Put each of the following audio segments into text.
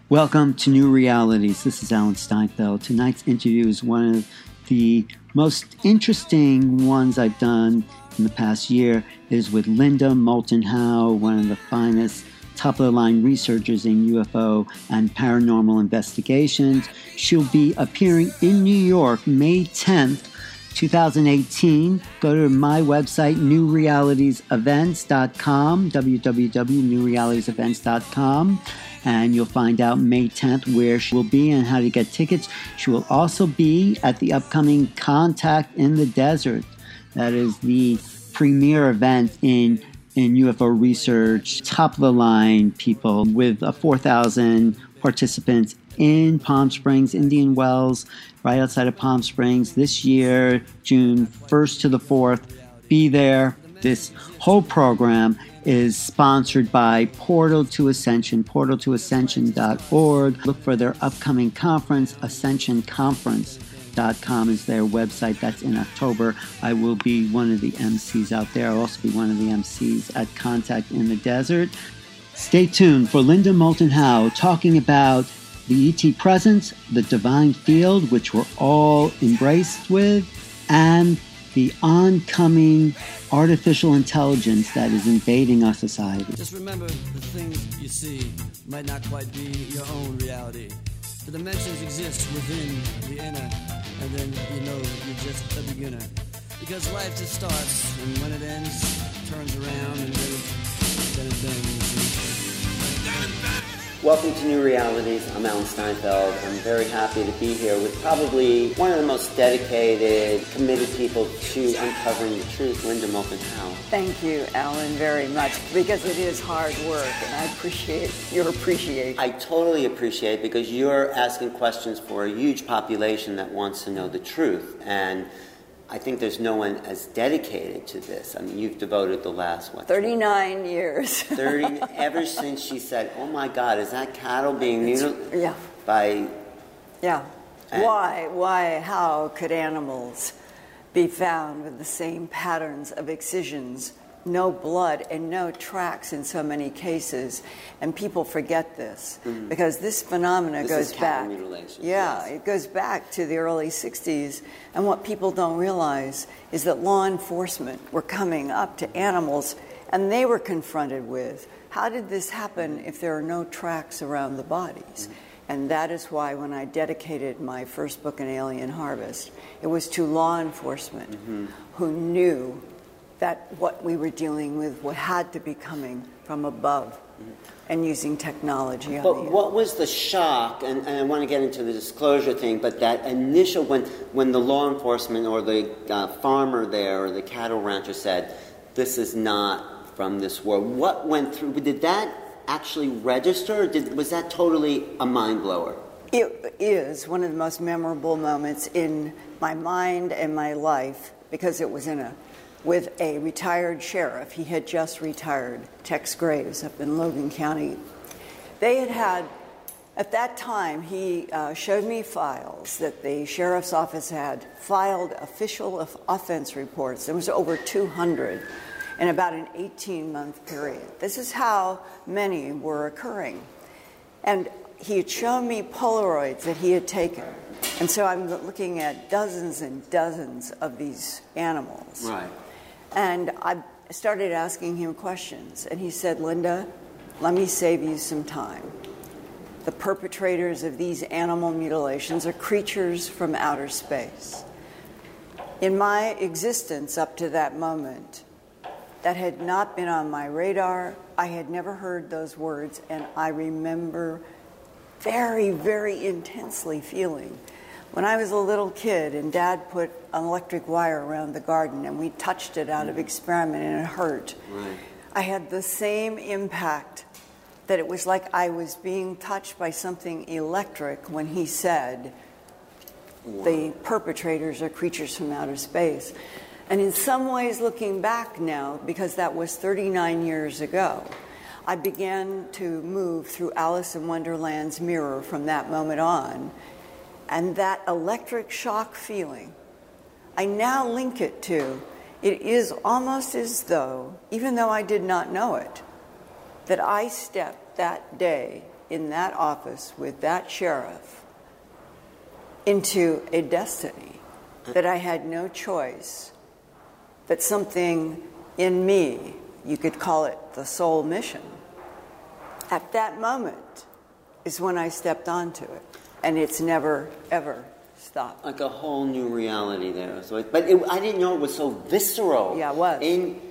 Welcome to New Realities. This is Alan Steinfeld. Tonight's interview is one of the most interesting ones I've done in the past year. It is with Linda Moulton Howe, one of the finest top-of-the-line researchers in UFO and paranormal investigations. She'll be appearing in New York May 10th, 2018. Go to my website, newrealitiesevents.com, www.newrealitiesevents.com, and you'll find out May 10th where she will be and how to get tickets. She will also be at the upcoming Contact in the Desert. That is the premier event in UFO research, top-of-the-line people with 4,000 participants in Palm Springs, Indian Wells, right outside of Palm Springs this year, June 1st to the 4th. Be there. This whole program is sponsored by Portal to Ascension, portaltoascension.org. Look for their upcoming conference, ascensionconference.com is their website. That's in October. I will be one of the MCs out there. I'll also be one of the MCs at Contact in the Desert. Stay tuned for Linda Moulton Howe talking about the ET presence, the divine field, which we're all embraced with, and the oncoming artificial intelligence that is invading our society. Just remember, the things you see might not quite be your own reality. The dimensions exist within the inner, and then you know you're just a beginner. Because life just starts, and when it ends, it turns around, and then it bends. Welcome to New Realities. I'm Alan Steinfeld. I'm very happy to be here with probably one of the most dedicated, committed people to uncovering the truth, Linda Moulton Howe. Thank you, Alan, very much, because it is hard work, and I appreciate your appreciation. I totally appreciate it because you're asking questions for a huge population that wants to know the truth, and I think there's no one as dedicated to this. I mean, you've devoted the last, 39 years. 30, ever since she said, oh my God, is that cattle being mutilated? Yeah. Yeah. Why, how could animals be found with the same patterns of excisions, no blood and no tracks in so many cases? And people forget this because this phenomena goes back. Yeah, yes. It goes back to the early 60s. And what people don't realize is that law enforcement were coming up to animals and they were confronted with, how did this happen if there are no tracks around the bodies? And that is why when I dedicated my first book, An Alien Harvest, it was to law enforcement who knew that what we were dealing with had to be coming from above and using technology. But what was the shock, and I want to get into the disclosure thing, but that initial, when the law enforcement or the farmer there or the cattle rancher said, this is not from this world, what went through? Did that actually register, or was that totally a mind blower? It is one of the most memorable moments in my mind and my life because it was with a retired sheriff. He had just retired, Tex Graves, up in Logan County. They had, at that time, he showed me files that the sheriff's office had filed official offense reports. There was over 200 in about an 18-month period. This is how many were occurring. And he had shown me Polaroids that he had taken. And so I'm looking at dozens and dozens of these animals. Right. And I started asking him questions. And he said, Linda, let me save you some time. The perpetrators of these animal mutilations are creatures from outer space. In my existence up to that moment, that had not been on my radar. I had never heard those words. And I remember very, very intensely feeling when I was a little kid and Dad put an electric wire around the garden and we touched it out of experiment and it hurt. Right. I had the same impact, that it was like I was being touched by something electric when he said, the perpetrators are creatures from outer space. And in some ways, looking back now, because that was 39 years ago, I began to move through Alice in Wonderland's mirror from that moment on. And that electric shock feeling, I now link it to, it is almost as though, even though I did not know it, that I stepped that day in that office with that sheriff into a destiny that I had no choice, that something in me, you could call it the soul mission, at that moment is when I stepped onto it. And it's never, ever stopped. Like a whole new reality there. So I didn't know it was so visceral. Yeah, it was.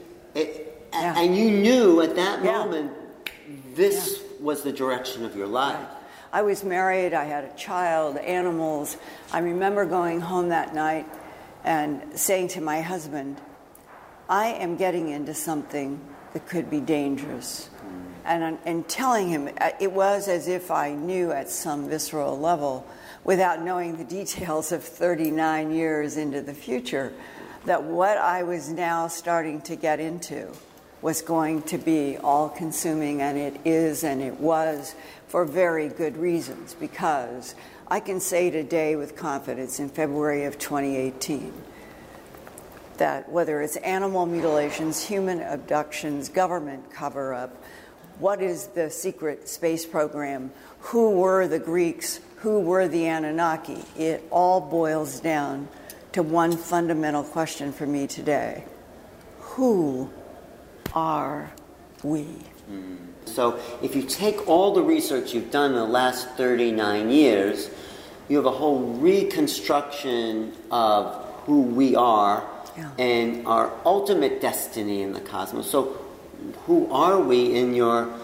And you knew at that moment this was the direction of your life. Right. I was married, I had a child, animals. I remember going home that night and saying to my husband, I am getting into something that could be dangerous. And telling him, it was as if I knew at some visceral level, without knowing the details of 39 years into the future, that what I was now starting to get into was going to be all-consuming, and it is, and it was, for very good reasons, because I can say today with confidence in February of 2018 that whether it's animal mutilations, human abductions, government cover-up, what is the secret space program, who were the Greeks, who were the Anunnaki, it all boils down to one fundamental question for me today. Who are we? So if you take all the research you've done in the last 39 years, you have a whole reconstruction of who we are and our ultimate destiny in the cosmos. So who are we in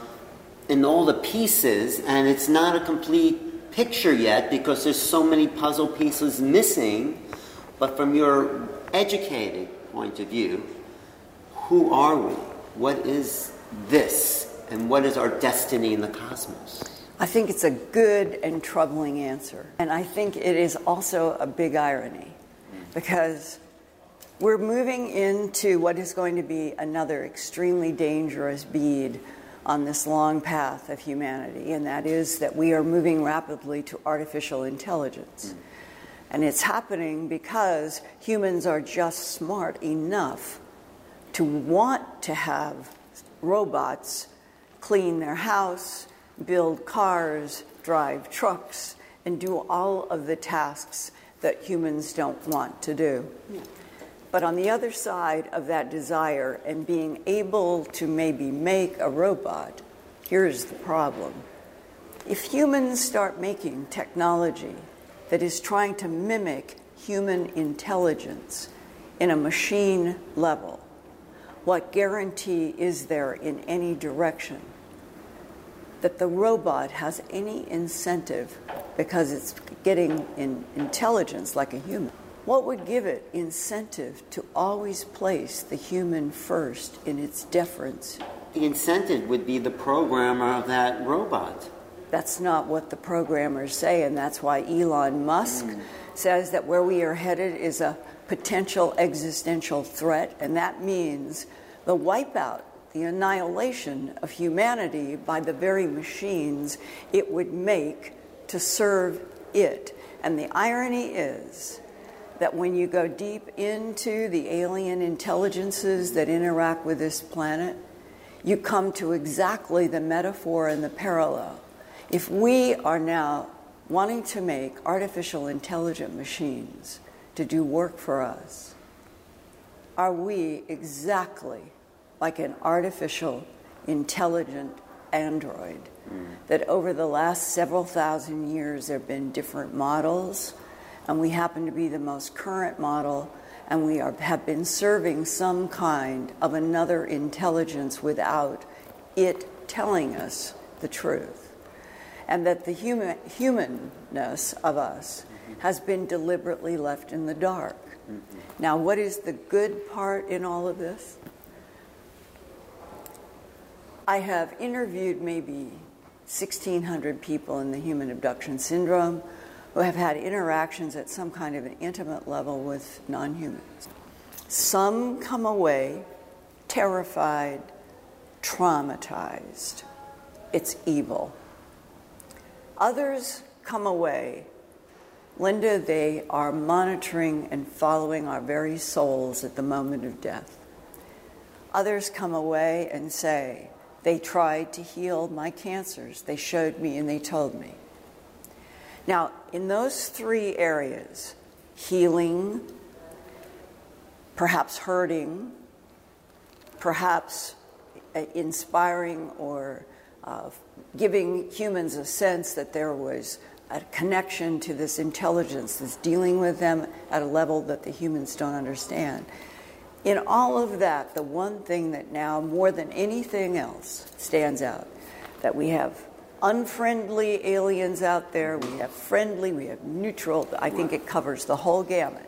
all the pieces? And it's not a complete picture yet because there's so many puzzle pieces missing. But from your educated point of view, who are we? What is this? And what is our destiny in the cosmos? I think it's a good and troubling answer. And I think it is also a big irony because we're moving into what is going to be another extremely dangerous bead on this long path of humanity, and that is that we are moving rapidly to artificial intelligence. And it's happening because humans are just smart enough to want to have robots clean their house, build cars, drive trucks, and do all of the tasks that humans don't want to do. But on the other side of that desire and being able to maybe make a robot, here's the problem. If humans start making technology that is trying to mimic human intelligence in a machine level, what guarantee is there in any direction that the robot has any incentive, because it's getting intelligence like a human? What would give it incentive to always place the human first in its deference? The incentive would be the programmer of that robot. That's not what the programmers say, and that's why Elon Musk says that where we are headed is a potential existential threat, and that means the wipeout, the annihilation of humanity by the very machines it would make to serve it. And the irony is that when you go deep into the alien intelligences that interact with this planet, you come to exactly the metaphor and the parallel. If we are now wanting to make artificial intelligent machines to do work for us, are we exactly like an artificial intelligent android that over the last several thousand years there have been different models, and we happen to be the most current model, and we have been serving some kind of another intelligence without it telling us the truth, and that the humanness of us has been deliberately left in the dark. Now, what is the good part in all of this? I have interviewed maybe 1,600 people in the human abduction syndrome who have had interactions at some kind of an intimate level with non-humans. Some come away terrified, traumatized. It's evil. Others come away, Linda, they are monitoring and following our very souls at the moment of death. Others come away and say, They tried to heal my cancers. They showed me and they told me. Now, in those three areas, healing, perhaps hurting, perhaps inspiring or giving humans a sense that there was a connection to this intelligence that's dealing with them at a level that the humans don't understand. In all of that, the one thing that now, more than anything else, stands out, that we have unfriendly aliens out there, we have friendly, we have neutral. I think it covers the whole gamut.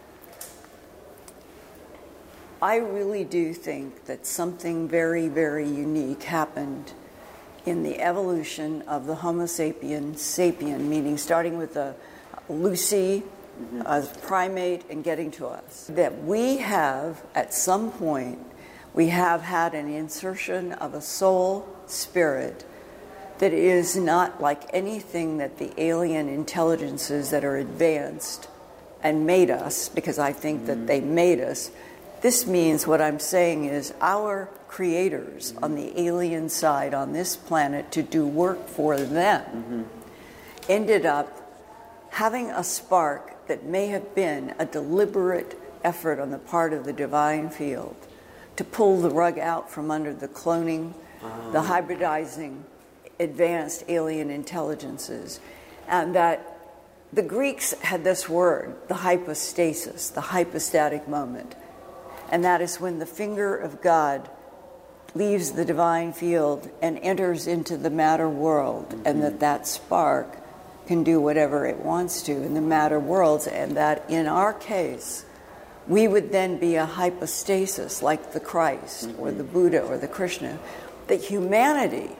I really do think that something very, very unique happened in the evolution of the Homo sapien, meaning starting with the Lucy, a primate, and getting to us. That we have, at some point, we have had an insertion of a soul spirit that is not like anything that the alien intelligences that are advanced and made us, because I think that they made us. This means what I'm saying is our creators on the alien side on this planet to do work for them ended up having a spark that may have been a deliberate effort on the part of the divine field to pull the rug out from under the cloning, the hybridizing, advanced alien intelligences. And that the Greeks had this word, the hypostasis, the hypostatic moment. And that is when the finger of God leaves the divine field and enters into the matter world, and that spark can do whatever it wants to in the matter worlds, and that in our case, we would then be a hypostasis like the Christ or the Buddha or the Krishna, that humanity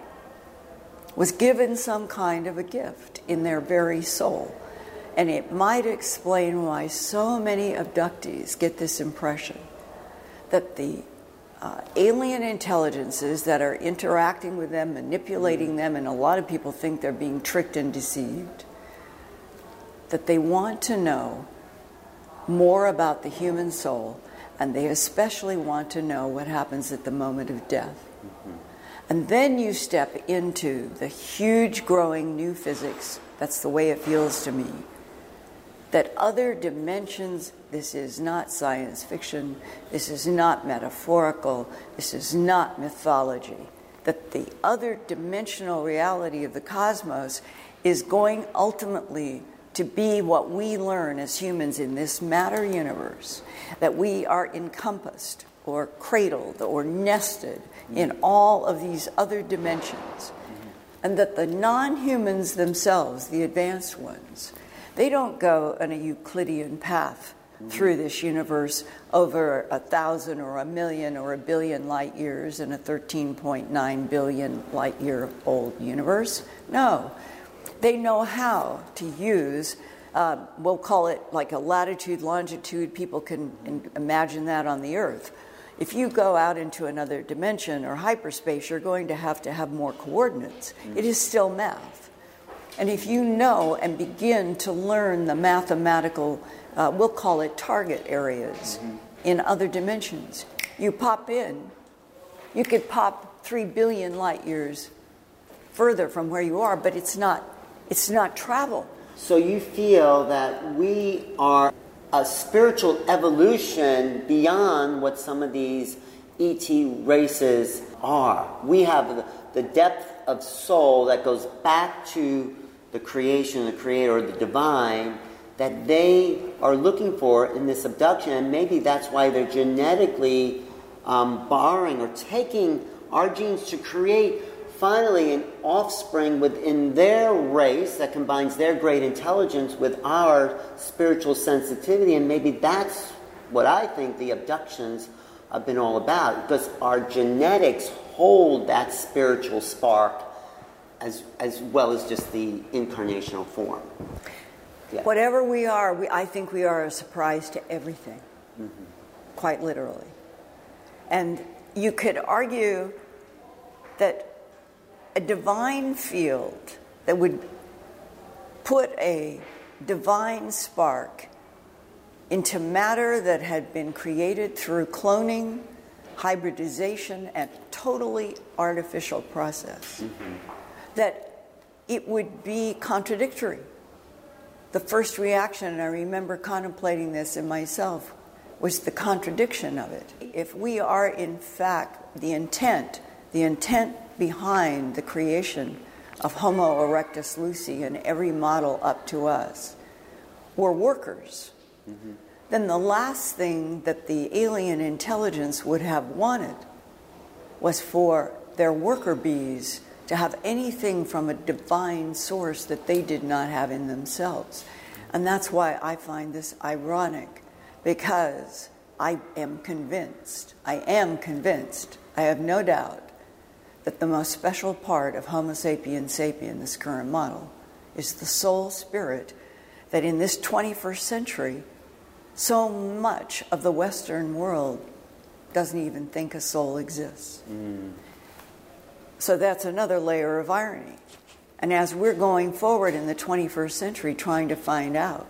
was given some kind of a gift in their very soul. And it might explain why so many abductees get this impression that the alien intelligences that are interacting with them, manipulating them, and a lot of people think they're being tricked and deceived, that they want to know more about the human soul, and they especially want to know what happens at the moment of death. And then you step into the huge growing new physics, that's the way it feels to me, that other dimensions, this is not science fiction, this is not metaphorical, this is not mythology, that the other dimensional reality of the cosmos is going ultimately to be what we learn as humans in this matter universe, that we are encompassed or cradled or nested in all of these other dimensions, and that the non-humans themselves, the advanced ones, they don't go on a Euclidean path through this universe over 1,000 or 1,000,000 or 1 billion light years in a 13.9 billion light year old universe. No, they know how to use, we'll call it like a latitude, longitude. People can imagine that on the Earth. If you go out into another dimension or hyperspace, you're going to have more coordinates. It is still math. And if you know and begin to learn the mathematical, we'll call it target areas in other dimensions, you pop in, you could pop 3 billion light years further from where you are, but it's not travel. So you feel that we are a spiritual evolution beyond what some of these ET races are. We have the depth of soul that goes back to the creation, the creator, the divine, that they are looking for in this abduction. And maybe that's why they're genetically borrowing or taking our genes to create finally an offspring within their race that combines their great intelligence with our spiritual sensitivity. And maybe that's what I think the abductions have been all about, because our genetics hold that spiritual spark as well as just the incarnational form. Yeah. Whatever we are, I think we are a surprise to everything, quite literally. And you could argue that a divine field that would put a divine spark into matter that had been created through cloning, hybridization and totally artificial process, that it would be contradictory. The first reaction, and I remember contemplating this in myself, was the contradiction of it. If we are in fact the intent behind the creation of Homo erectus luci and every model up to us were workers, then the last thing that the alien intelligence would have wanted was for their worker bees to have anything from a divine source that they did not have in themselves. And that's why I find this ironic, because I am convinced, I have no doubt, that the most special part of Homo sapiens sapien, this current model, is the soul spirit that in this 21st century, so much of the Western world doesn't even think a soul exists. So that's another layer of irony. And as we're going forward in the 21st century trying to find out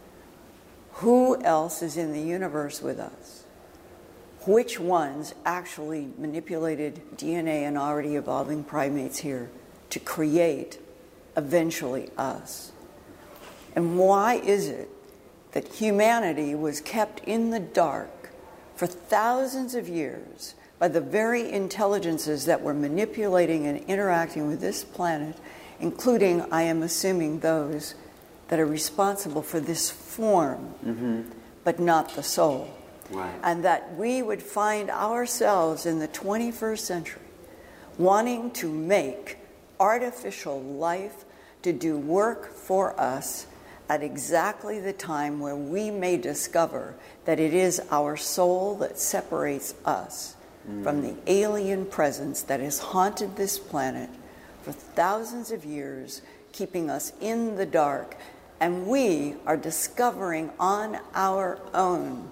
who else is in the universe with us, which ones actually manipulated DNA in already evolving primates here to create eventually us, and why is it that humanity was kept in the dark for thousands of years by the very intelligences that were manipulating and interacting with this planet, including, I am assuming, those that are responsible for this form, but not the soul. Right. And that we would find ourselves in the 21st century wanting to make artificial life to do work for us at exactly the time where we may discover that it is our soul that separates us from the alien presence that has haunted this planet for thousands of years, keeping us in the dark. And we are discovering on our own,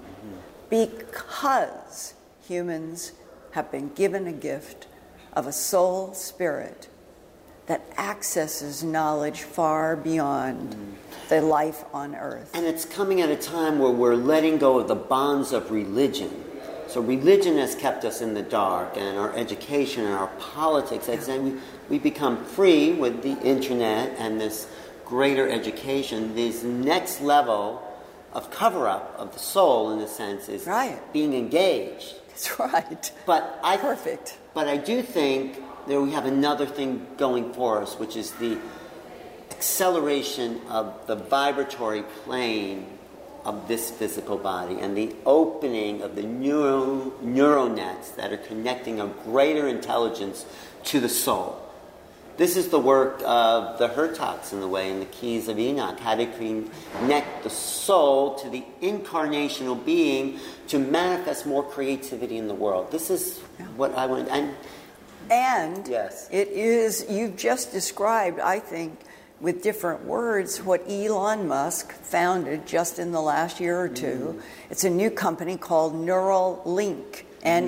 because humans have been given a gift of a soul spirit that accesses knowledge far beyond the life on earth. And it's coming at a time where we're letting go of the bonds of religion. So religion has kept us in the dark, and our education and our politics. And we become free with the internet and this greater education. This next level of cover-up of the soul, in a sense, is being engaged. That's right. Perfect. But I do think that we have another thing going for us, which is the acceleration of the vibratory plane of this physical body and the opening of the neural nets that are connecting a greater intelligence to the soul. This is the work of the Hurtaks, in the way, in the Keys of Enoch, how to connect the soul to the incarnational being to manifest more creativity in the world. This is what I want. And yes, it is, you've just described, I think, with different words, what Elon Musk founded just in the last year or two. It's a new company called Neuralink,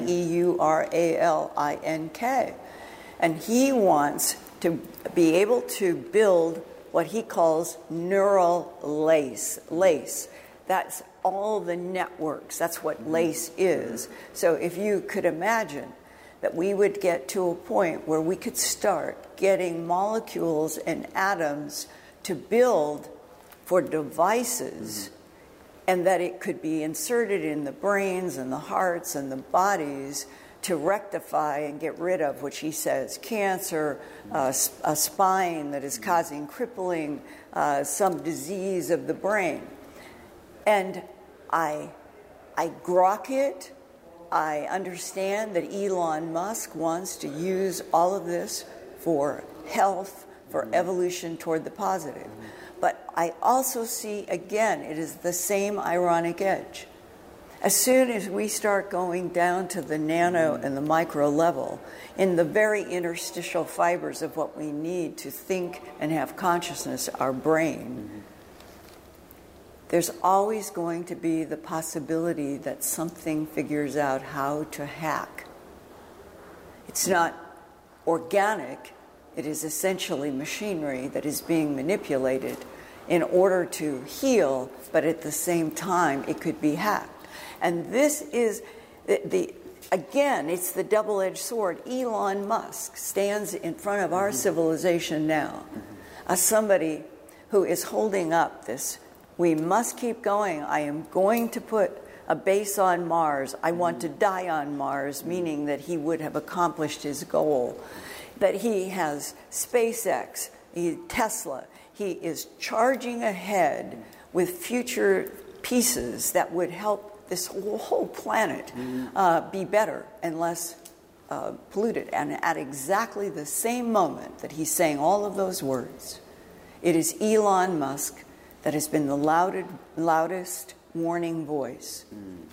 Neuralink. And he wants to be able to build what he calls neural lace. That's all the networks. That's what lace is. So if you could imagine that we would get to a point where we could start getting molecules and atoms to build for devices, and that it could be inserted in the brains and the hearts and the bodies to rectify and get rid of, which he says, cancer, a spine that is causing crippling, some disease of the brain. And I grok it. I understand that Elon Musk wants to use all of this for health, for evolution toward the positive. But I also see, again, it is the same ironic edge. As soon as we start going down to the nano and the micro level, in the very interstitial fibers of what we need to think and have consciousness, our brain, there's always going to be the possibility that something figures out how to hack. It's not organic, it is essentially machinery that is being manipulated in order to heal, but at the same time it could be hacked. And this is again, it's the double-edged sword. Elon Musk stands in front of our civilization now as somebody who is holding up this, we must keep going. I am going to put a base on Mars. I want to die on Mars, meaning that he would have accomplished his goal. That he has SpaceX, Tesla. He is charging ahead with future pieces that would help this whole planet be better and less polluted. And at exactly the same moment that he's saying all of those words, it is Elon Musk that has been the loudest warning voice.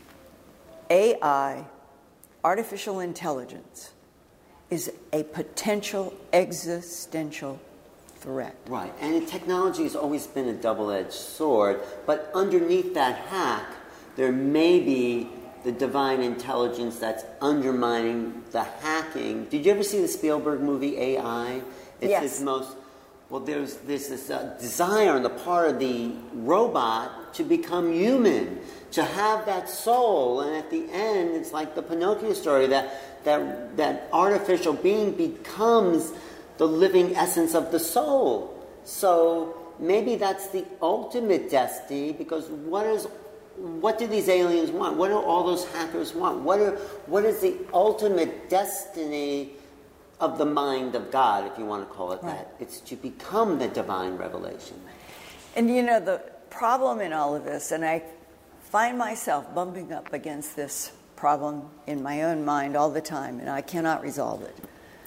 AI, artificial intelligence, is a potential existential threat. Right, and technology has always been a double-edged sword, but underneath that hack, there may be the divine intelligence that's undermining the hacking. Did you ever see the Spielberg movie AI? It's yes. his most... Well, there's this desire on the part of the robot to become human, to have that soul, and at the end, it's like the Pinocchio story, that artificial being becomes the living essence of the soul. So maybe that's the ultimate destiny, because what do these aliens want? What do all those hackers want? What is the ultimate destiny of the mind of God, if you want to call it that? It's to become the divine revelation. And you know, the problem in all of this, and I find myself bumping up against this problem in my own mind all the time, and I cannot resolve it.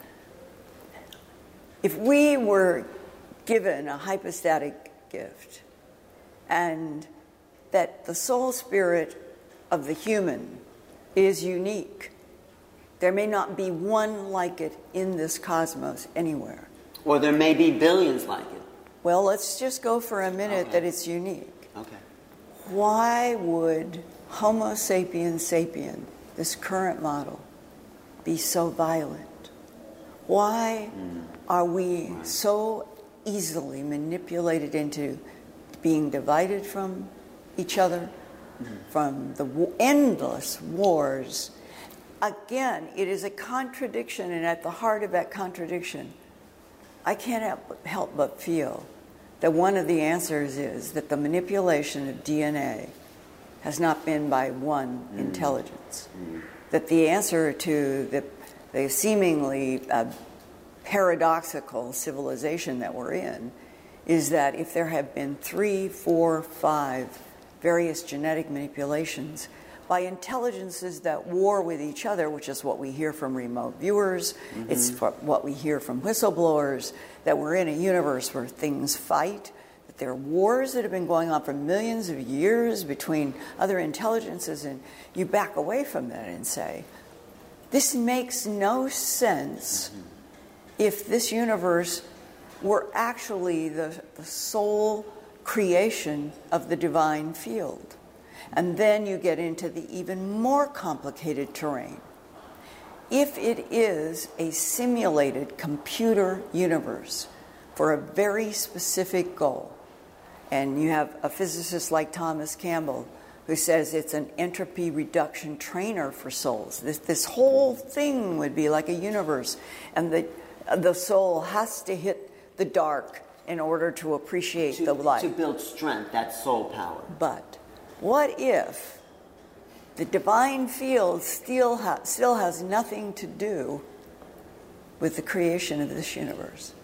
If we were given a hypostatic gift, and that the soul spirit of the human is unique, there may not be one like it in this cosmos anywhere. Or there may be billions like it. Well, let's just go for a minute that it's unique. Okay. Why would Homo sapiens sapien, this current model, be so violent? Why are we so easily manipulated into being divided from each other, from the endless wars? Again, it is a contradiction, and at the heart of that contradiction, I can't help but feel that one of the answers is that the manipulation of DNA has not been by one intelligence. That the answer to the seemingly paradoxical civilization that we're in is that if there have been 3, 4, 5 various genetic manipulations by intelligences that war with each other, which is what we hear from remote viewers, it's what we hear from whistleblowers, that we're in a universe where things fight, that there are wars that have been going on for millions of years between other intelligences, and you back away from that and say, this makes no sense if this universe were actually the sole creation of the divine field. And then you get into the even more complicated terrain. If it is a simulated computer universe for a very specific goal, and you have a physicist like Thomas Campbell who says it's an entropy reduction trainer for souls, this whole thing would be like a universe, and the soul has to hit the dark in order to appreciate the light. To build strength, that soul power. But what if the divine field still has nothing to do with the creation of this universe?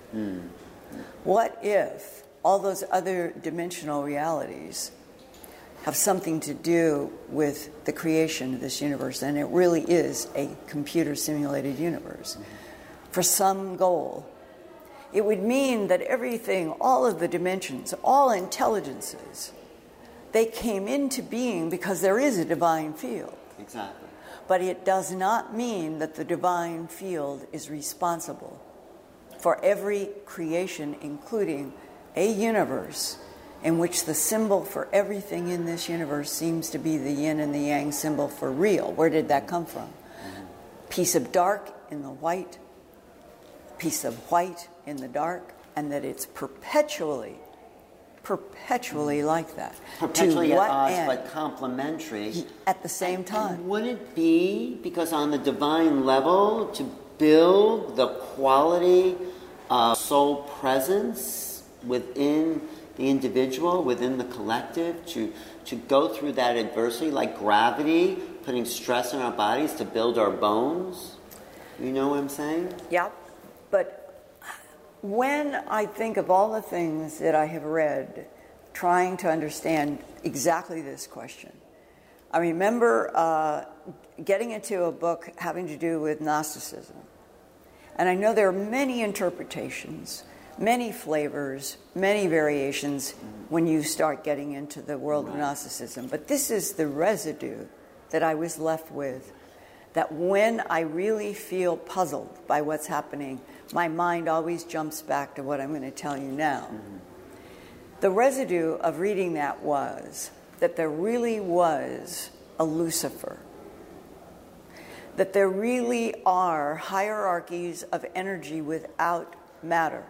What if all those other dimensional realities have something to do with the creation of this universe, and it really is a computer simulated universe for some goal? It would mean that everything, all of the dimensions, all intelligences, they came into being because there is a divine field. Exactly. But it does not mean that the divine field is responsible for every creation, including a universe in which the symbol for everything in this universe seems to be the yin and the yang symbol for real. Where did that come from? Piece of dark in the white, piece of white in the dark, and that it's perpetually perpetually like that. Perpetually To at what odds, end? but complementary. At the same time. And would it be because on the divine level to build the quality of soul presence within the individual, within the collective, to go through that adversity like gravity, putting stress on our bodies to build our bones? You know what I'm saying? Yeah, but when I think of all the things that I have read trying to understand exactly this question, I remember getting into a book having to do with Gnosticism. And I know there are many interpretations, many flavors, many variations when you start getting into the world of Gnosticism. But this is the residue that I was left with, that when I really feel puzzled by what's happening, my mind always jumps back to what I'm going to tell you now. The residue of reading that was that there really was a Lucifer, that there really are hierarchies of energy without matter,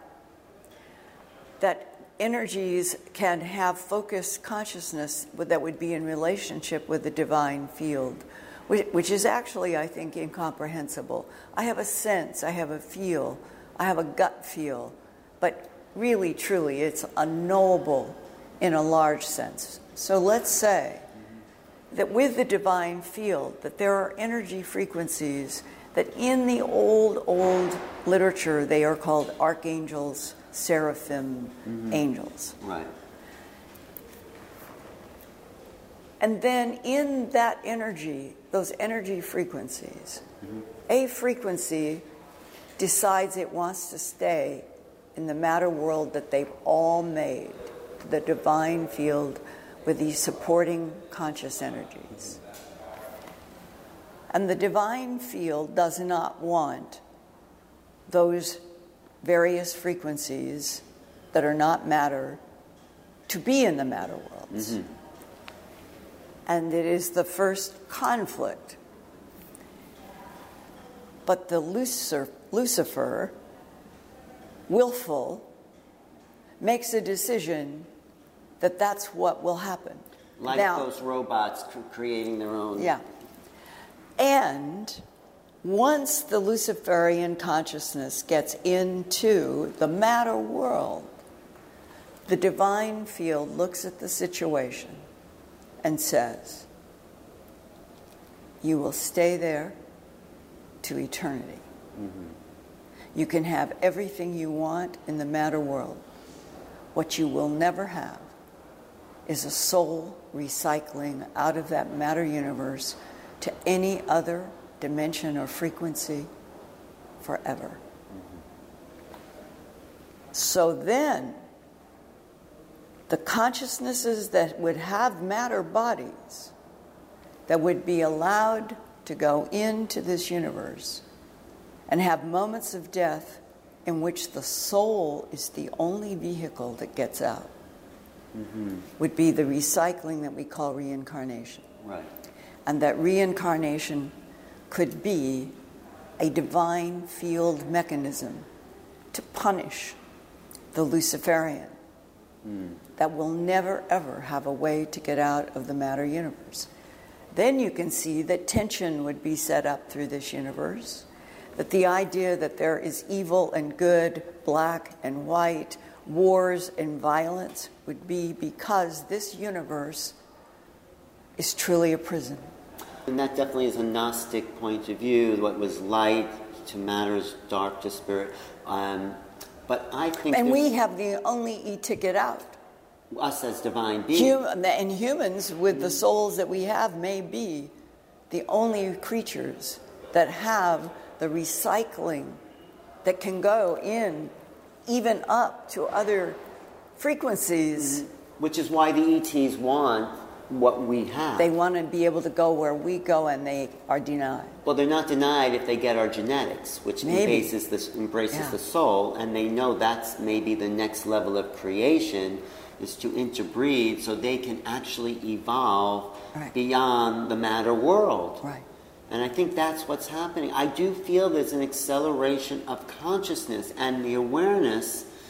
that energies can have focused consciousness that would be in relationship with the divine field, which is actually, I think, incomprehensible. I have a sense, I have a feel, I have a gut feel, but really, truly, it's unknowable in a large sense. So let's say that with the divine field, that there are energy frequencies that in the old literature, they are called archangels, seraphim, angels. Right. And then in that energy, those energy frequencies, a frequency decides it wants to stay in the matter world that they've all made, the divine field with these supporting conscious energies. And the divine field does not want those various frequencies that are not matter to be in the matter worlds. And it is the first conflict. But the Lucifer, willful, makes a decision that that's what will happen. Like now, those robots creating their own. Yeah. And once the Luciferian consciousness gets into the matter world, the divine field looks at the situation and says, you will stay there to eternity. You can have everything you want in the matter world. What you will never have is a soul recycling out of that matter universe to any other dimension or frequency forever. So then, the consciousnesses that would have matter bodies, that would be allowed to go into this universe and have moments of death in which the soul is the only vehicle that gets out, would be the recycling that we call reincarnation. Right. And that reincarnation could be a divine field mechanism to punish the Luciferian that will never, ever have a way to get out of the matter universe. Then you can see that tension would be set up through this universe, that the idea that there is evil and good, black and white, wars and violence would be because this universe is truly a prison. And that definitely is a Gnostic point of view. What was light to matter is dark to spirit. But I think... And we have the only e-ticket out. Us as divine beings. And humans, with the souls that we have, may be the only creatures that have the recycling that can go in even up to other frequencies. Which is why the ETs want what we have. They want to be able to go where we go, and they are denied. Well, they're not denied if they get our genetics, which embraces the soul, and they know that's maybe the next level of creation, is to interbreed so they can actually evolve beyond the matter world. Right. And I think that's what's happening. I do feel there's an acceleration of consciousness and the awareness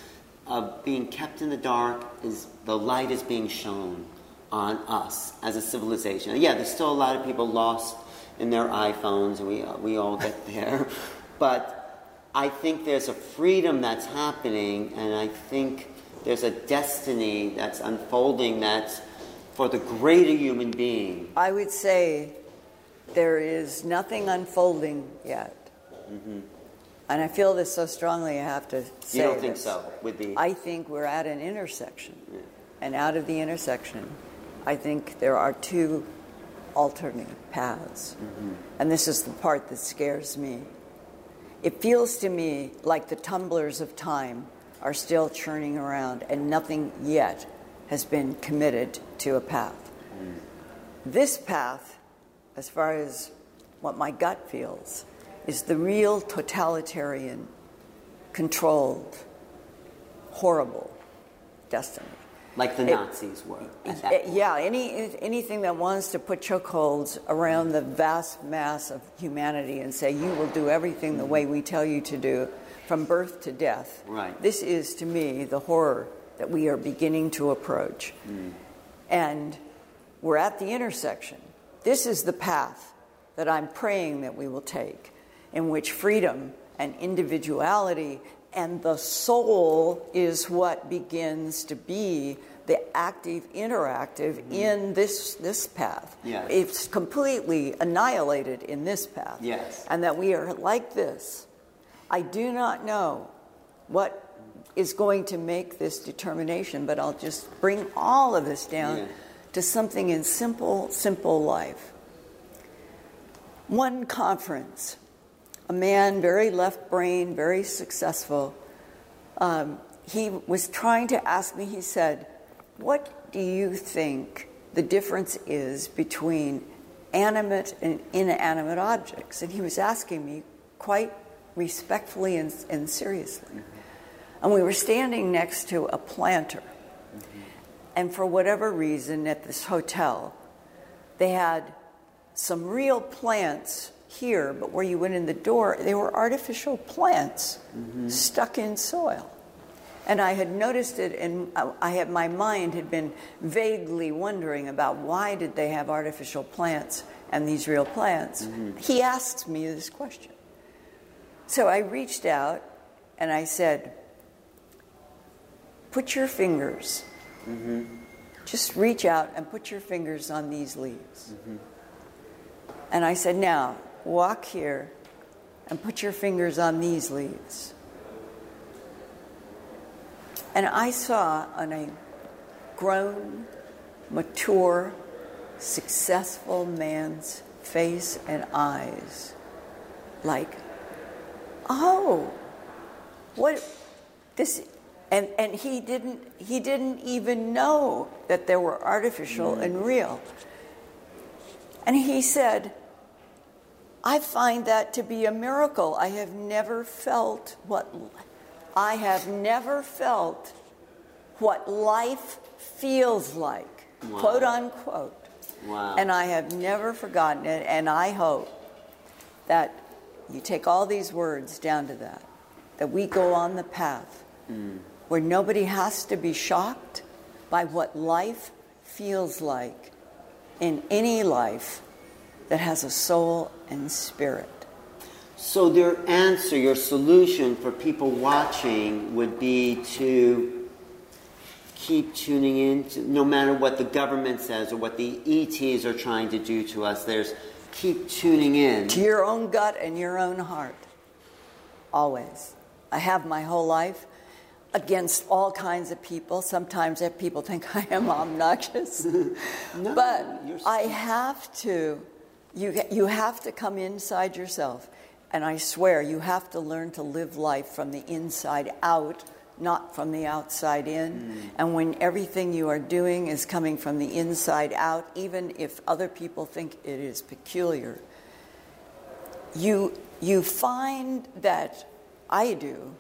of being kept in the dark is the light is being shown on us as a civilization. Yeah, there's still a lot of people lost in their iPhones, and we all get there. But I think there's a freedom that's happening, and I think there's a destiny that's unfolding that's for the greater human being. I would say there is nothing unfolding yet. Mm-hmm. And I feel this so strongly I have to say You don't think this. so? I think we're at an intersection. Yeah. And out of the intersection, I think there are two alternate paths. Mm-hmm. And this is the part that scares me. It feels to me like the tumblers of time are still churning around and nothing yet has been committed to a path. Mm. This path, as far as what my gut feels, is the real totalitarian, controlled, horrible destiny. Like the Nazis were. Yeah, anything that wants to put chokeholds around the vast mass of humanity and say, you will do everything the way we tell you to do, from birth to death. Right. This is, to me, the horror that we are beginning to approach. Mm. And we're at the intersection. This is the path that I'm praying that we will take, in which freedom and individuality and the soul is what begins to be the active, interactive in this path. Yes. It's completely annihilated in this path. Yes. And that we are like this. I do not know what is going to make this determination, but I'll just bring all of this down to something in simple life. One conference, a man, very left brain, very successful, he was trying to ask me, he said, what do you think the difference is between animate and inanimate objects? And he was asking me quite respectfully and seriously. Mm-hmm. And we were standing next to a planter. Mm-hmm. And for whatever reason, at this hotel, they had some real plants here, but where you went in the door, they were artificial plants stuck in soil. And I had noticed it, and my mind had been vaguely wondering about why did they have artificial plants and these real plants. Mm-hmm. He asked me this question. So I reached out and I said, put your fingers, just reach out and put your fingers on these leaves. Mm-hmm. And I said, now, walk here and put your fingers on these leaves. And I saw on a grown, mature, successful man's face and eyes, like, oh, what this, and he didn't even know that they were artificial and real. And he said, I find that to be a miracle. I have never felt what life feels like, quote unquote. Wow. And I have never forgotten it, and I hope that you take all these words down to that we go on the path where nobody has to be shocked by what life feels like in any life that has a soul and spirit. So their answer, your solution for people watching would be to keep tuning in, no matter what the government says or what the ETs are trying to do to us. Keep tuning in. To your own gut and your own heart. Always. I have my whole life against all kinds of people. Sometimes people think I am obnoxious. No, but I have to. You have to come inside yourself. And I swear, you have to learn to live life from the inside out, not from the outside in. And when everything you are doing is coming from the inside out, even if other people think it is peculiar, you find that, I do,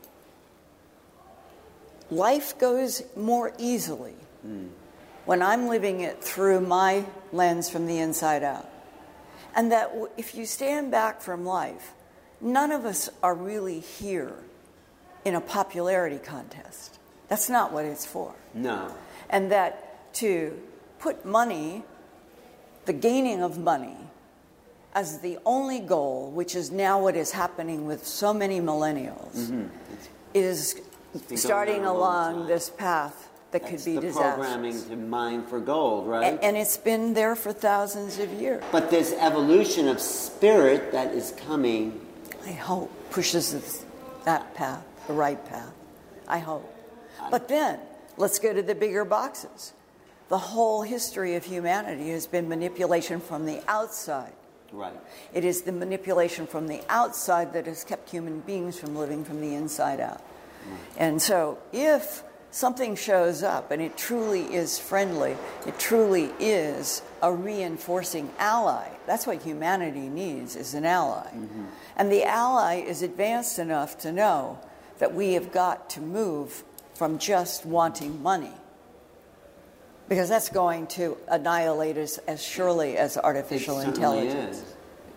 life goes more easily when I'm living it through my lens from the inside out. And that if you stand back from life, none of us are really here in a popularity contest. That's not what it's for. No. And that to put money, the gaining of money, as the only goal, which is now what is happening with so many millennials, is starting along this path that could be disastrous. That's the programming to mine for gold, right? And it's been there for thousands of years. But this evolution of spirit that is coming, I hope, pushes that path, the right path. I hope. But then, let's go to the bigger boxes. The whole history of humanity has been manipulation from the outside. right? It is the manipulation from the outside that has kept human beings from living from the inside out. And so if something shows up and it truly is friendly, it truly is a reinforcing ally, that's what humanity needs, is an ally. And the ally is advanced enough to know that we have got to move from just wanting money, because that's going to annihilate us as surely as artificial intelligence. Is.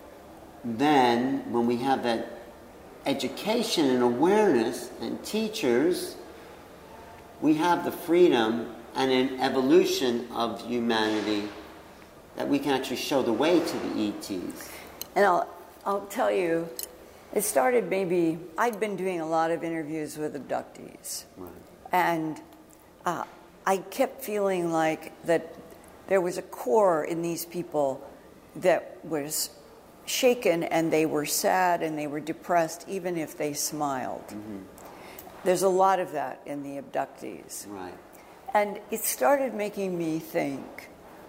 Then, when we have that education and awareness and teachers, we have the freedom and an evolution of humanity that we can actually show the way to the ETs. And I'll tell you, it started maybe, I'd been doing a lot of interviews with abductees. Right. And I kept feeling like that there was a core in these people that was shaken, and they were sad and they were depressed even if they smiled. There's a lot of that in the abductees. Right. And it started making me think,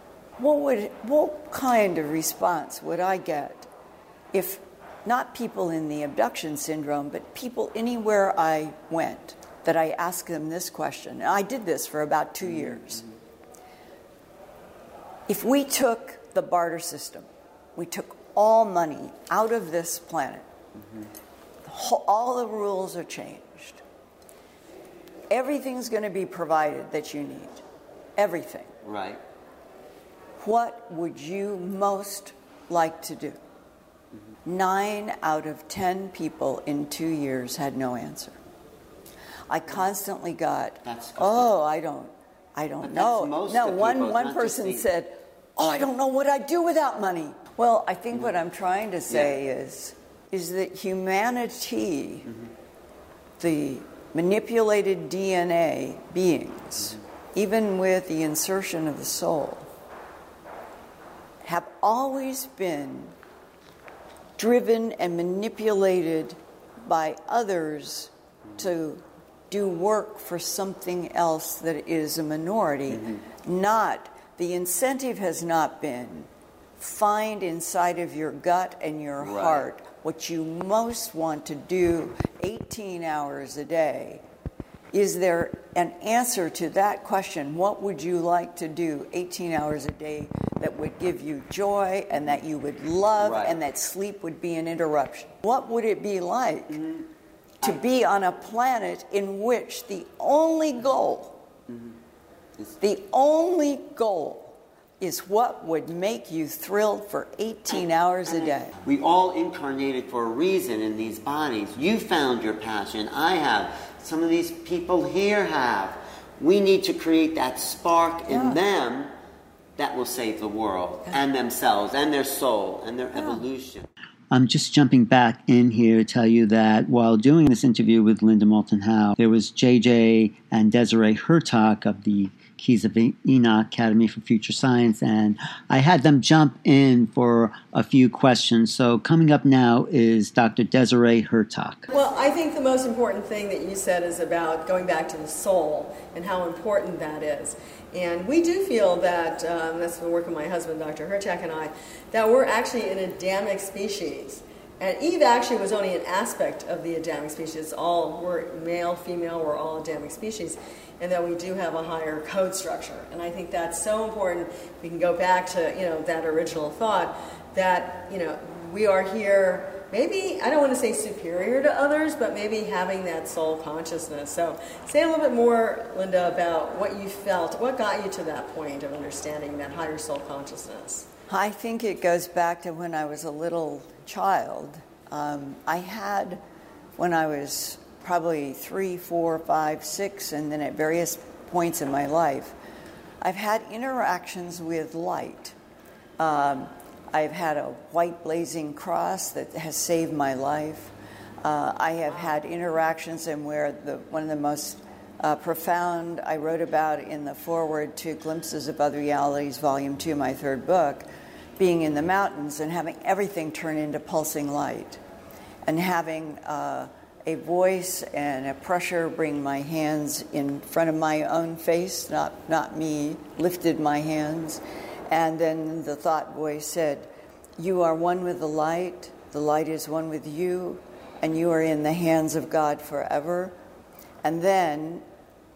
what kind of response would I get if not people in the abduction syndrome, but people anywhere I went, that I asked them this question. And I did this for about 2 years. If we took the barter system, we took all money out of this planet, all the rules are changed. Everything's going to be provided that you need. Everything. Right. What would you most like to do? 9 out of 10 people in 2 years had no answer. I constantly got, I don't know. No, one person said, I don't know what I'd do without money. Well, I think what I'm trying to say is that humanity, the manipulated DNA beings, even with the insertion of the soul, have always been driven and manipulated by others to do work for something else that is a minority. The incentive has not been find inside of your gut and your heart what you most want to do 18 hours a day. Is there an answer to that question? What would you like to do 18 hours a day that would give you joy and that you would love and that sleep would be an interruption? What would it be like to be on a planet in which the only goal is what would make you thrilled for 18 hours a day? We all incarnated for a reason in these bodies. You found your passion. I have. Some of these people here have. We need to create that spark in them that will save the world and themselves and their soul and their evolution. I'm just jumping back in here to tell you that while doing this interview with Linda Moulton Howe, there was JJ and Desiree Hurtak of the Keys of Enoch Academy for Future Science, and I had them jump in for a few questions. So coming up now is Dr. Desiree Hurtak. Well, I think the most important thing that you said is about going back to the soul and how important that is. And we do feel that, that's the work of my husband, Dr. Hurtak, and I, that we're actually an Adamic species. And Eve actually was only an aspect of the Adamic species. We're male, female, we're all Adamic species. And that we do have a higher code structure. And I think that's so important. We can go back to, that original thought that, we are here, maybe, I don't want to say superior to others, but maybe having that soul consciousness. So say a little bit more, Linda, about what you felt, what got you to that point of understanding that higher soul consciousness. I think it goes back to when I was a little child. I had, when I was probably 3, 4, 5, 6, and then at various points in my life, I've had interactions with light. I've had a white blazing cross that has saved my life. I have had interactions in where one of the most profound I wrote about in the foreword to Glimpses of Other Realities, Volume 2, my third book, being in the mountains and having everything turn into pulsing light, and having a voice and a pressure bring my hands in front of my own face, not me, lifted my hands, and then the thought voice said, "You are one with the light is one with you, and you are in the hands of God forever." And then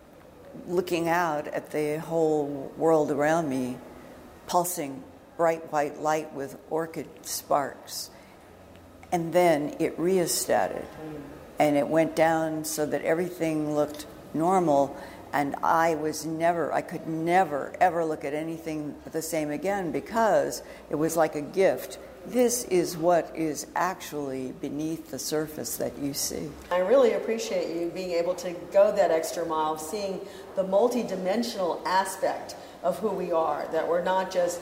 looking out at the whole world around me, pulsing bright white light with orchid sparks. And then it rheostated, and it went down so that everything looked normal, and I could never, ever look at anything the same again, because it was like a gift. This is what is actually beneath the surface that you see. I really appreciate you being able to go that extra mile of seeing the multidimensional aspect of who we are, that we're not just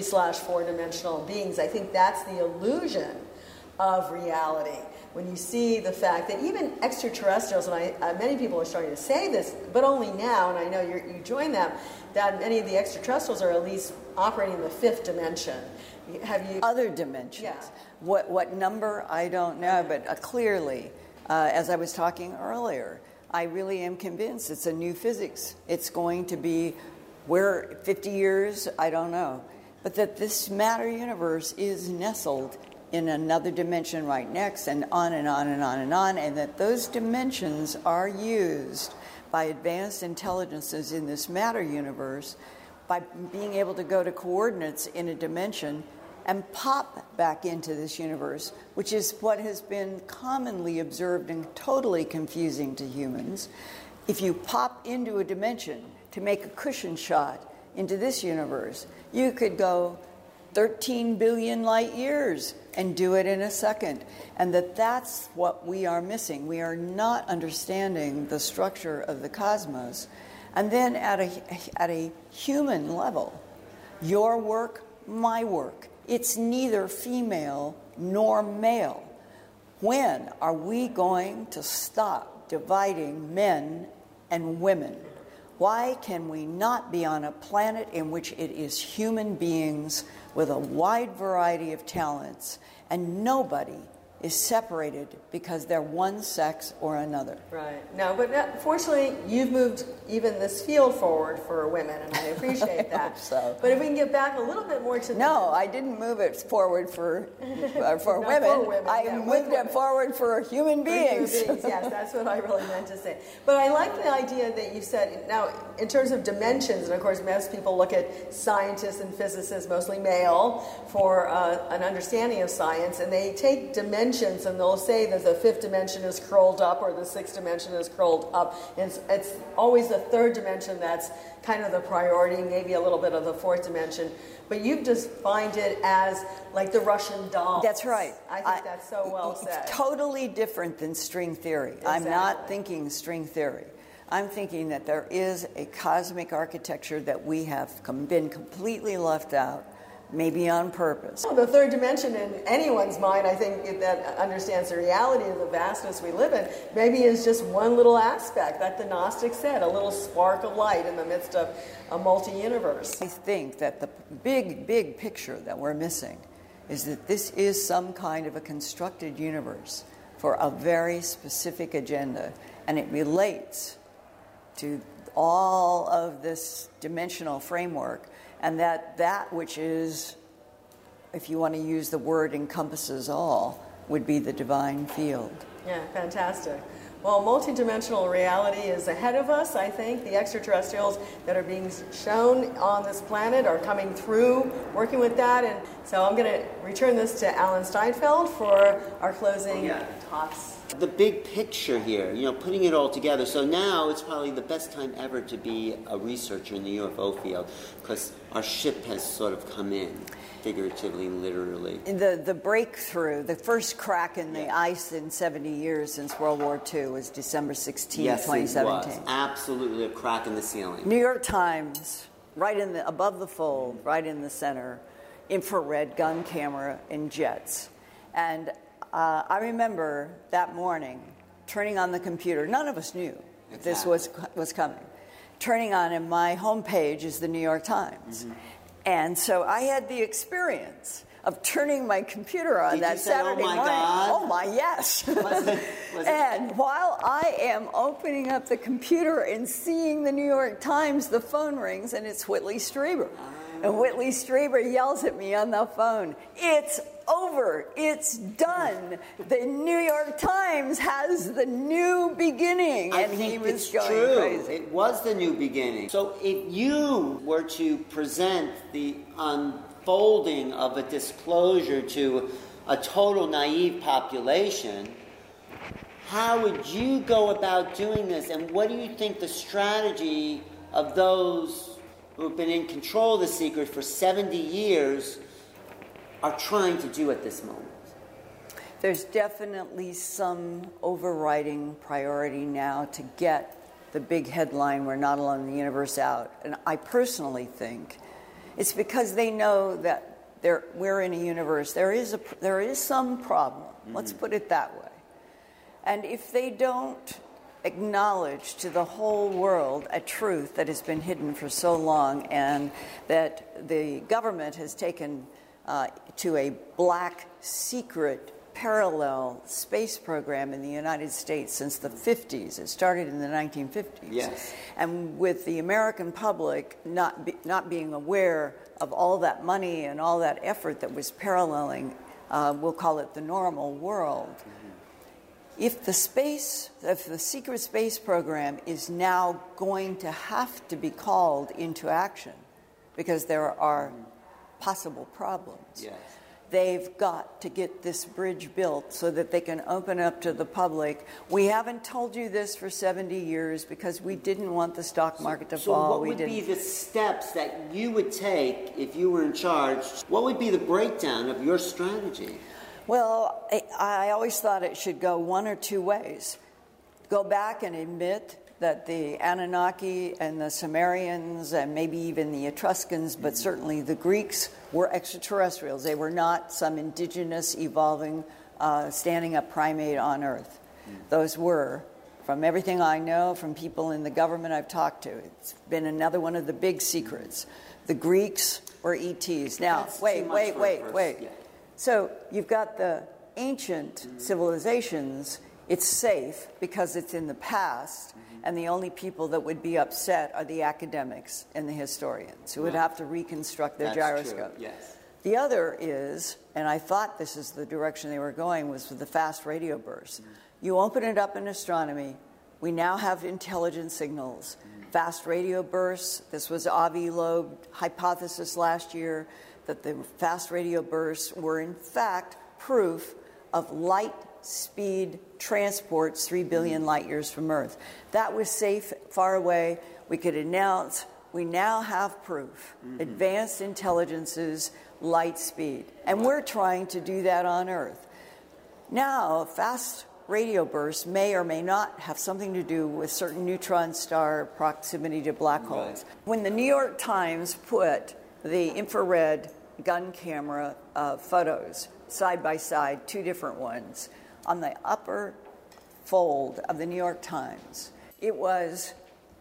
3/4 dimensional beings. I think that's the illusion of reality. When you see the fact that even extraterrestrials, and many people are starting to say this, but only now, and I know you join them, that many of the extraterrestrials are at least operating in the 5th dimension. Have you... Other dimensions. Yeah. What number, I don't know, but clearly, as I was talking earlier, I really am convinced it's a new physics. It's going to be, where 50 years, I don't know, but that this matter universe is nestled in another dimension right next, and on and on and on and on, and that those dimensions are used by advanced intelligences in this matter universe by being able to go to coordinates in a dimension and pop back into this universe, which is what has been commonly observed and totally confusing to humans. If you pop into a dimension to make a cushion shot into this universe, you could go 13 billion light years and do it in a second. And that's what we are missing. We are not understanding the structure of the cosmos. And then at a human level, your work, my work, it's neither female nor male. When are we going to stop dividing men and women? Why can we not be on a planet in which it is human beings with a wide variety of talents, and nobody is separated because they're one sex or another? Right. No, but fortunately, you've moved even this field forward for women, and I appreciate that. Hope so. But if we can get back a little bit more to... No, I didn't move it forward for women. For women. I Yeah, moved it forward for human beings. Yes, that's what I really meant to say. But I like the idea that you said, now, in terms of dimensions, and of course most people look at scientists and physicists, mostly male, for an understanding of science, and they take dimensions and they'll say that the 5th dimension is curled up or the 6th dimension is curled up. It's always the 3rd dimension that's kind of the priority, maybe a little bit of the 4th dimension. But you've defined it as like the Russian dolls. That's right. I think that's so well said. It's totally different than string theory. Exactly. I'm not thinking string theory. I'm thinking that there is a cosmic architecture that we have been completely left out, maybe on purpose. Well, the 3rd dimension in anyone's mind, I think, that understands the reality of the vastness we live in, maybe is just one little aspect, like the Gnostics said, a little spark of light in the midst of a multi-universe. I think that the big picture that we're missing is that this is some kind of a constructed universe for a very specific agenda, and it relates to all of this dimensional framework, and that which is, if you want to use the word encompasses all, would be the divine field. Yeah, fantastic. Well, multidimensional reality is ahead of us, I think. The extraterrestrials that are being shown on this planet are coming through, working with that. And so I'm going to return this to Alan Steinfeld for our closing talks. The big picture here, putting it all together. So now it's probably the best time ever to be a researcher in the UFO field because our ship has sort of come in, figuratively, literally. The breakthrough, the first crack in the ice in 70 years since World War II was December 16, 2017. It was absolutely a crack in the ceiling. New York Times, above the fold, right in the center, infrared gun camera in jets. And I remember that morning turning on the computer. None of us knew this was coming. Turning on, and my homepage is the New York Times. Mm-hmm. And so I had the experience of turning my computer on that Saturday morning. God? Oh my, yes. Was it? And while I am opening up the computer and seeing the New York Times, the phone rings and it's Whitley Strieber. And Whitley Strieber yells at me on the phone, "It's over. It's done. The New York Times has the new beginning." And he was going crazy. It was the new beginning. So if you were to present the unfolding of a disclosure to a total naive population, how would you go about doing this? And what do you think the strategy of those who have been in control of the secret for 70 years are trying to do at this moment? There's definitely some overriding priority now to get the big headline, "We're not alone in the universe," out. And I personally think it's because they know that we're in a universe. There is some problem. Mm-hmm. Let's put it that way. And if they don't acknowledge to the whole world a truth that has been hidden for so long and that the government has taken to a black secret parallel space program in the United States since the 50s. It started in the 1950s. Yes. And with the American public not being aware of all that money and all that effort that was paralleling, we'll call it the normal world. If the secret space program is now going to have to be called into action because there are possible problems, yes, they've got to get this bridge built so that they can open up to the public. We haven't told you this for 70 years because we didn't want the stock market to fall. So what would be the steps that you would take if you were in charge? What would be the breakdown of your strategy? Well, I always thought it should go one or two ways. Go back and admit that the Anunnaki and the Sumerians and maybe even the Etruscans, but certainly the Greeks, were extraterrestrials. They were not some indigenous, evolving, standing-up primate on Earth. Those were, from everything I know, from people in the government I've talked to, it's been another one of the big secrets. The Greeks were ETs. Now, wait. Yeah. So you've got the ancient civilizations. It's safe because it's in the past, and the only people that would be upset are the academics and the historians who would have to reconstruct their gyroscope. True. Yes. The other is, and I thought this is the direction they were going, was with the fast radio bursts. You open it up in astronomy. We now have intelligence signals. Fast radio bursts. This was Avi Loeb's hypothesis last year, that the fast radio bursts were in fact proof of light speed transports 3 billion light years from Earth. That was safe, far away. We could announce we now have proof. Advanced intelligences, light speed. And we're trying to do that on Earth. Now, fast radio bursts may or may not have something to do with certain neutron star proximity to black holes. When the New York Times put the infrared gun camera photos side by side, two different ones, on the upper fold of the New York Times, it was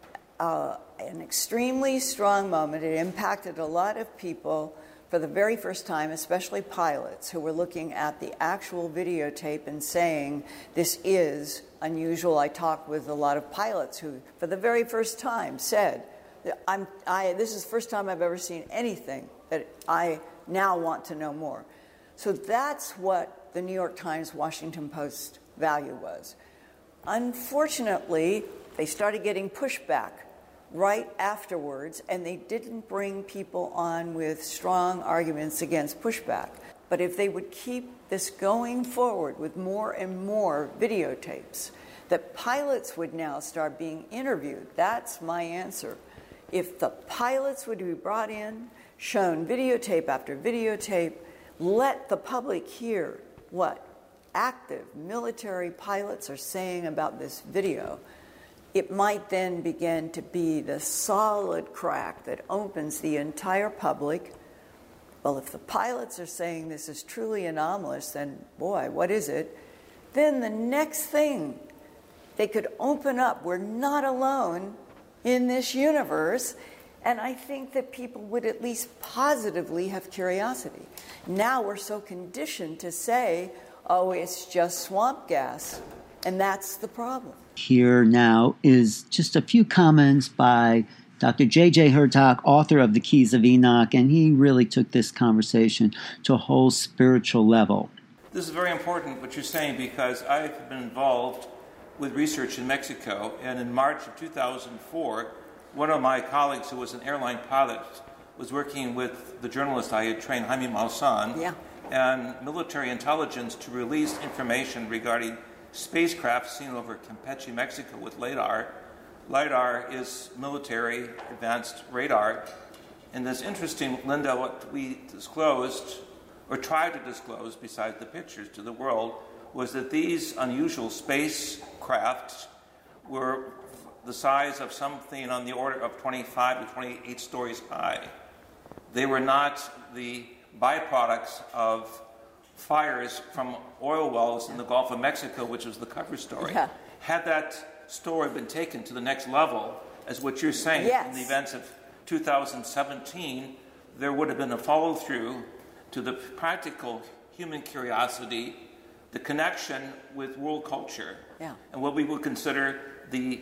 an extremely strong moment. It impacted a lot of people for the very first time, especially pilots who were looking at the actual videotape and saying, this is unusual. I talked with a lot of pilots who, for the very first time, said, this is the first time I've ever seen anything that I now want to know more. So that's what the New York Times, Washington Post value was. Unfortunately, they started getting pushback right afterwards, and they didn't bring people on with strong arguments against pushback. But if they would keep this going forward with more and more videotapes, that pilots would now start being interviewed. That's my answer. If the pilots would be brought in, shown videotape after videotape, let the public hear what active military pilots are saying about this video, it might then begin to be the solid crack that opens the entire public. Well, if the pilots are saying this is truly anomalous, then boy, what is it? Then the next thing they could open up, we're not alone in this universe, and I think that people would at least positively have curiosity. Now we're so conditioned to say, oh, it's just swamp gas, and that's the problem. Here now is just a few comments by Dr. J.J. Hurtak, author of The Keys of Enoch, and he really took this conversation to a whole spiritual level. This is very important what you're saying, because I've been involved with research in Mexico, and in March of 2004, one of my colleagues who was an airline pilot was working with the journalist I had trained, Jaime Maussan, and military intelligence to release information regarding spacecraft seen over Campeche, Mexico with LIDAR. LIDAR is military advanced radar. And this interesting, Linda, what we disclosed, or tried to disclose besides the pictures to the world, was that these unusual spacecraft were the size of something on the order of 25 to 28 stories high. They were not the byproducts of fires from oil wells in the Gulf of Mexico, which was the cover story. Yeah. Had that story been taken to the next level, as what you're saying, in the events of 2017, there would have been a follow-through to the practical human curiosity, the connection with world culture, and what we would consider the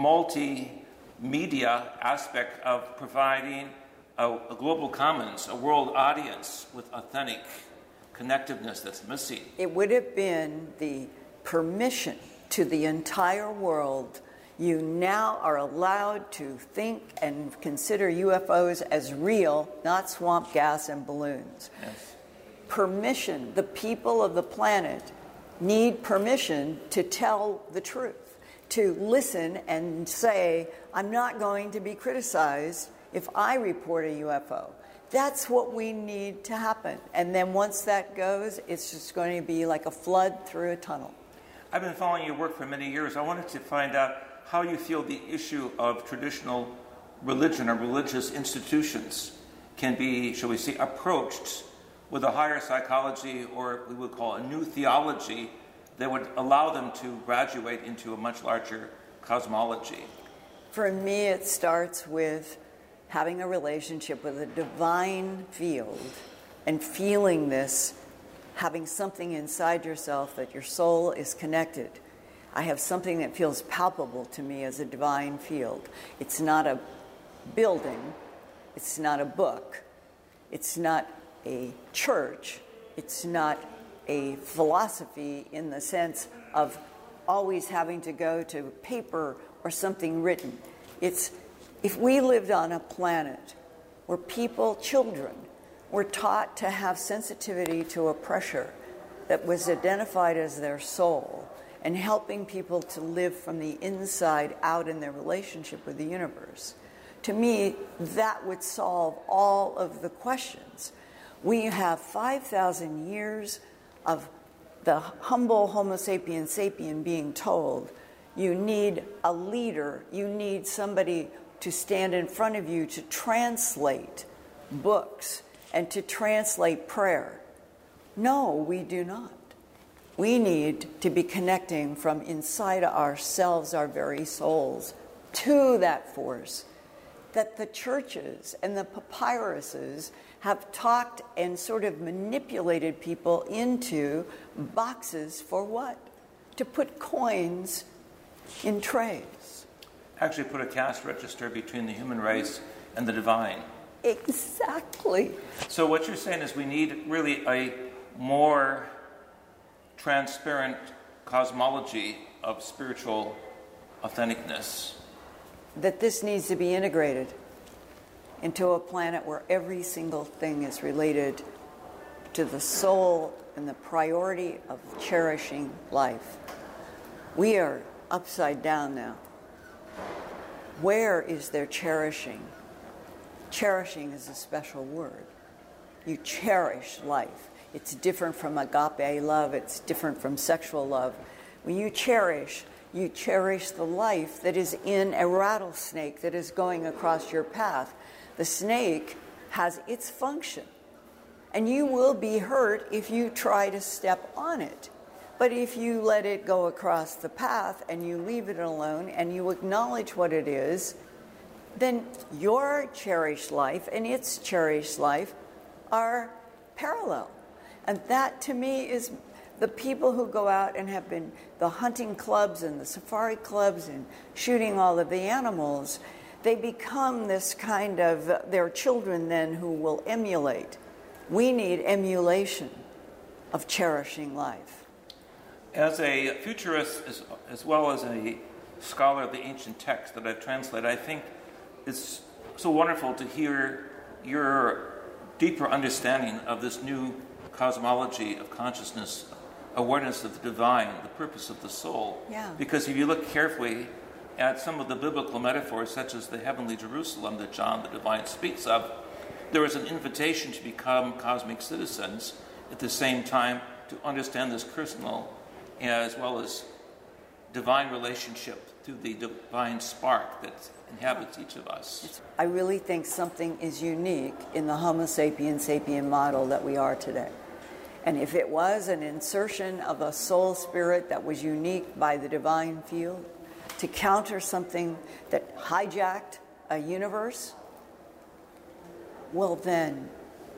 multimedia aspect of providing a global commons, a world audience with authentic connectiveness that's missing. It would have been the permission to the entire world. You now are allowed to think and consider UFOs as real, not swamp gas and balloons. Yes. Permission. The people of the planet need permission to tell the truth, to listen and say, I'm not going to be criticized if I report a UFO. That's what we need to happen. And then once that goes, it's just going to be like a flood through a tunnel. I've been following your work for many years. I wanted to find out how you feel the issue of traditional religion or religious institutions can be, shall we say, approached with a higher psychology, or we would call a new theology, that would allow them to graduate into a much larger cosmology. For me, it starts with having a relationship with a divine field and feeling this, having something inside yourself that your soul is connected. I have something that feels palpable to me as a divine field. It's not a building. It's not a book. It's not a church. It's not a philosophy in the sense of always having to go to paper or something written. It's if we lived on a planet where people, children, were taught to have sensitivity to a pressure that was identified as their soul, and helping people to live from the inside out in their relationship with the universe, to me, that would solve all of the questions. We have 5,000 years of the humble Homo sapiens sapien being told, you need a leader, you need somebody to stand in front of you to translate books and to translate prayer. No, we do not. We need to be connecting from inside ourselves, our very souls, to that force that the churches and the papyruses have talked and sort of manipulated people into boxes for what? To put coins in trays. Actually put a caste register between the human race and the divine. Exactly. So what you're saying is we need really a more transparent cosmology of spiritual authenticness. That this needs to be integrated into a planet where every single thing is related to the soul and the priority of cherishing life. We are upside down now. Where is there cherishing? Cherishing is a special word. You cherish life. It's different from agape love. It's different from sexual love. When you cherish the life that is in a rattlesnake that is going across your path. The snake has its function, and you will be hurt if you try to step on it. But if you let it go across the path and you leave it alone and you acknowledge what it is, then your cherished life and its cherished life are parallel. And that, to me, is the people who go out and have been the hunting clubs and the safari clubs and shooting all of the animals. They become this kind of, their children then who will emulate. We need emulation of cherishing life. As a futurist, as well as a scholar of the ancient text that I've translated, I think it's so wonderful to hear your deeper understanding of this new cosmology of consciousness, awareness of the divine, the purpose of the soul. Yeah. Because if you look carefully at some of the biblical metaphors, such as the heavenly Jerusalem that John the Divine speaks of, there is an invitation to become cosmic citizens, at the same time to understand this personal as well as divine relationship through the divine spark that inhabits each of us. I really think something is unique in the Homo sapiens sapien model that we are today. And if it was an insertion of a soul spirit that was unique by the divine field to counter something that hijacked a universe, well then,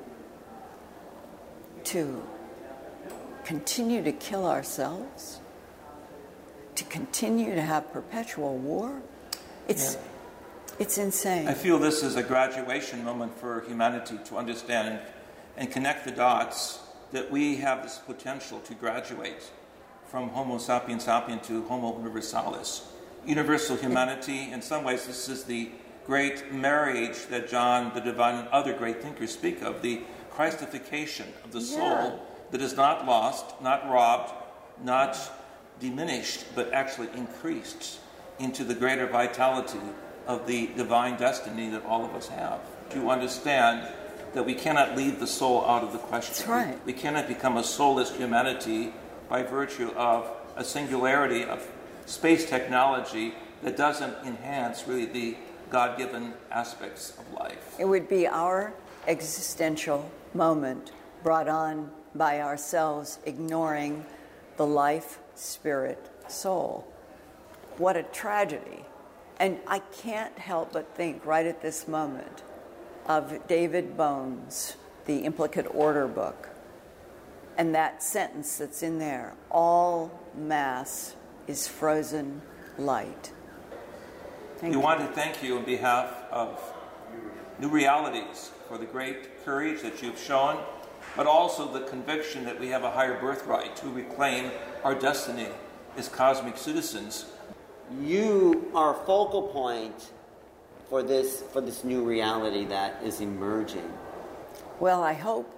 to continue to kill ourselves, to continue to have perpetual war, it's insane. I feel this is a graduation moment for humanity to understand and connect the dots that we have this potential to graduate from Homo sapiens sapien to Homo universalis. Universal humanity, in some ways this is the great marriage that John the Divine and other great thinkers speak of, the Christification of the soul that is not lost, not robbed, not diminished, but actually increased into the greater vitality of the divine destiny that all of us have. To understand that we cannot leave the soul out of the question. That's right. We cannot become a soulless humanity by virtue of a singularity of space technology that doesn't enhance really the God-given aspects of life. It would be our existential moment brought on by ourselves ignoring the life, spirit, soul. What a tragedy. And I can't help but think right at this moment of David Bones, the Implicate Order book, and that sentence that's in there, all mass is frozen light. We want to thank you on behalf of New Realities for the great courage that you've shown, but also the conviction that we have a higher birthright to reclaim our destiny as cosmic citizens. You are a focal point for this new reality that is emerging. Well, I hope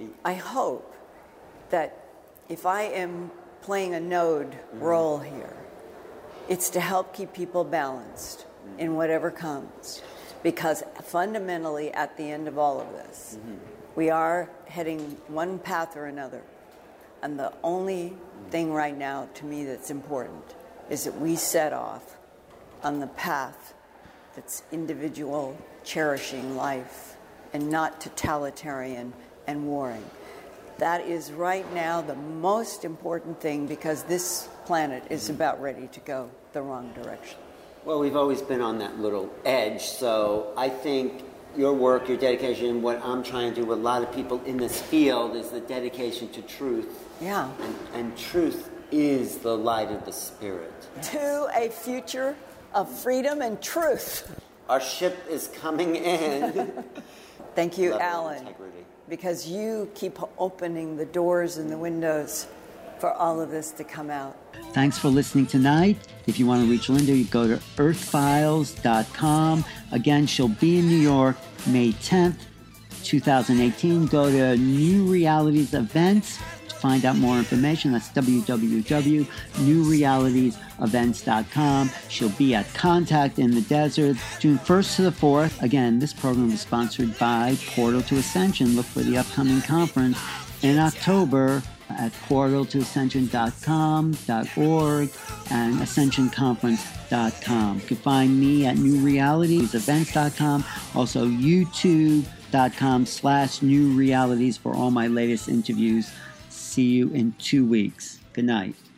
that if I am playing a node role here, it's to help keep people balanced in whatever comes. Because fundamentally, at the end of all of this, we are heading one path or another. And the only thing right now, to me, that's important is that we set off on the path that's individual, cherishing life, and not totalitarian and warring. That is right now the most important thing, because this planet is about ready to go the wrong direction. Well, we've always been on that little edge, so I think your work, your dedication, what I'm trying to do with a lot of people in this field is the dedication to truth. Yeah. And truth is the light of the spirit. To a future of freedom and truth. Our ship is coming in. Thank you, Level of Alan, integrity. because you keep opening the doors and the windows for all of this to come out. Thanks for listening tonight. If you want to reach Linda, you go to earthfiles.com. Again, she'll be in New York May 10th 2018. Go to New Realities Events to find out more information. That's www.newrealitiesevents.com. She'll be at Contact in the Desert June 1st to the 4th. Again, this program is sponsored by Portal to Ascension. Look for the upcoming conference in October at portaltoascension.com.org and ascensionconference.com. You can find me at newrealitiesevents.com, also youtube.com/newrealities for all my latest interviews. See you in 2 weeks. Good night.